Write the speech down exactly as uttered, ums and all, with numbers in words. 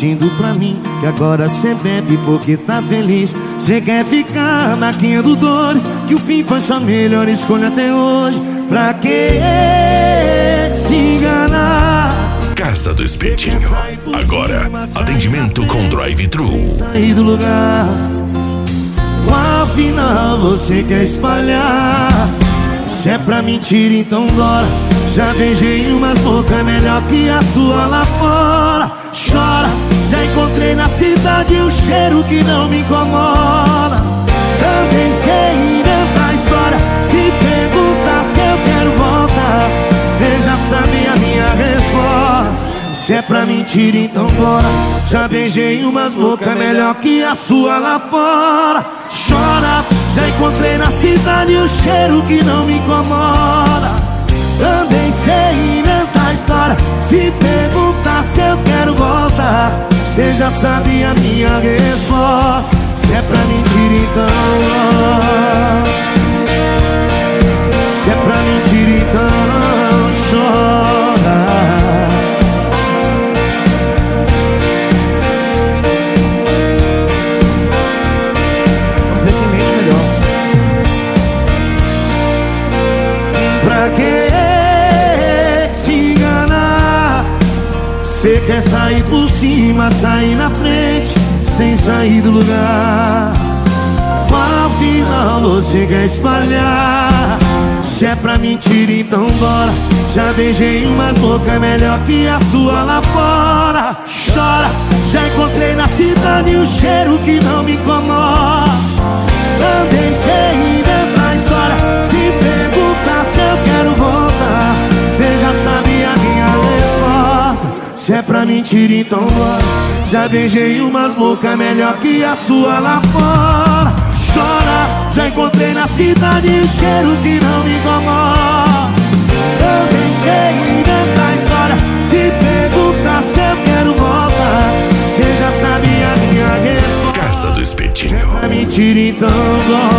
mentindo pra mim que agora cê bebe porque tá feliz. Cê quer ficar maquiando dores, que o fim foi sua melhor escolha até hoje. Pra que se enganar? Casa do Espetinho. Agora, atendimento com drive-thru. Sair do lugar, qual final você quer espalhar? Se é pra mentira, então bora. Já beijei umas bocas melhor que a sua lá fora. Chora, já encontrei na cidade um cheiro que não me incomoda. Também sei inventar história. Se perguntar se eu quero voltar, cê já sabe a minha resposta. Se é pra mentira, então bora. Já beijei umas bocas melhor que a sua lá fora. Chora, já encontrei na cidade um cheiro que não me incomoda. Também sei inventar história. Se perguntar se eu quero voltar, cê já sabe a minha resposta. Se é pra mentir, então. Se é pra mentir, então chora. Vamos ver quem mente melhor. Pra que cê quer sair por cima, sair na frente, sem sair do lugar? Qual final você quer espalhar? Se é pra mentir, então bora. Já beijei umas bocas melhor que a sua lá fora. Chora, já encontrei na cidade um cheiro que não me incomoda. Também sei inventar história. Se perguntar se eu quero voltar, cê já sabe a minha resposta. Se é pra mentir, então bora. Já beijei umas bocas melhor que a sua lá fora. Chora, já encontrei na cidade um cheiro que não me incomoda. Também sei inventar história. Se perguntar se eu quero voltar, cê já sabe a minha resposta. Casa do Espetinho. Se é pra mentir, então bora.